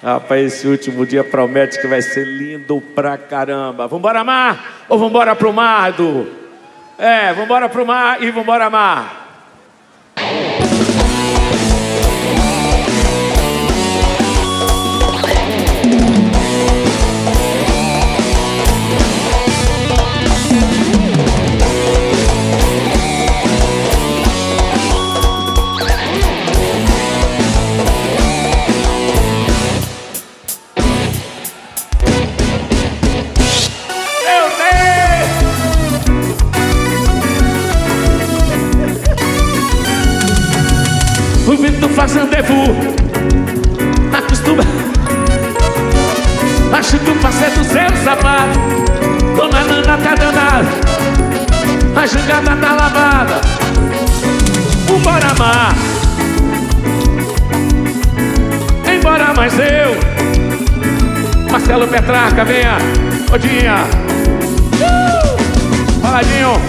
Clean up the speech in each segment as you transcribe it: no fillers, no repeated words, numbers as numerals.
Rapaz, esse último dia promete que vai ser lindo pra caramba. Vambora mar ou vambora pro mar, Edu? Vambora pro mar e vambora mar. O vento faz rendezvous, acostuma. Acho que o passe é do seu sapato. Dona Nana tá danada, a jangada tá lavada. Vambora mar, embora mais eu. Marcelo Petrarca, venha. Odinha, Faladinho.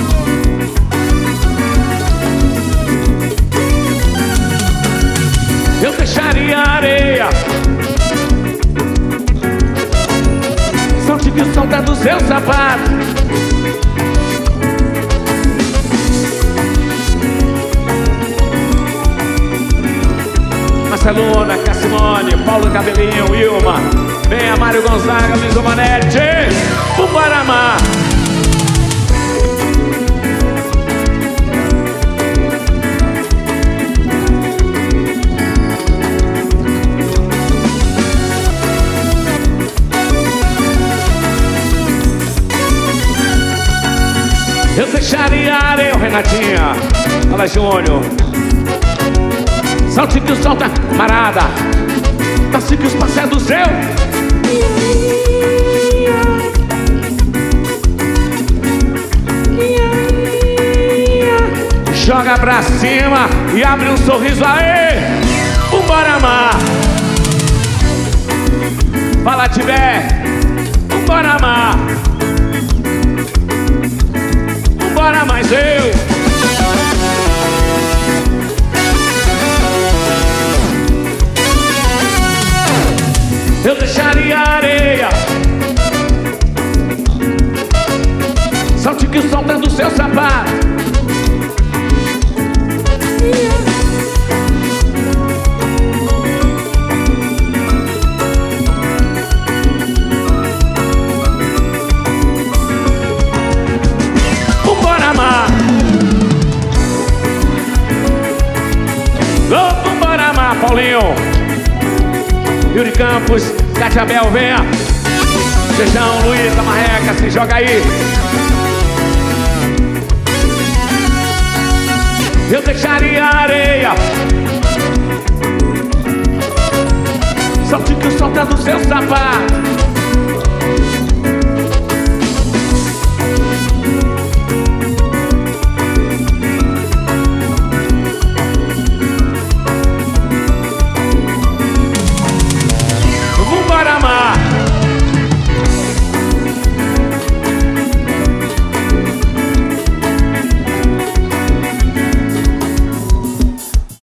Eu deixaria a areia, som de que o som tá do seu sapato. Marcelona, Cassimone, Paulo Cabelinho, Wilma, venha Mário Gonzaga, Luiz Omanete. Vambora mar. Eu deixaria a areia, Renatinha. Fala, Júnior. Salte que o sol tá parada. Passe que os passos do céu. Joga pra cima e abre um sorriso aí. Vambora mar. Fala, Tibé. Vambora mar. Vambora mais eu. Eu deixaria a areia, salte que o sol tá do seu sapato. Vambora mar. Vambora mar, Paulinho. Yuri Campos, Cátia Bel, venha. Feijão, Luísa, Marreca, se joga aí. Eu deixaria a areia, salte que o sol tá do seu sapato.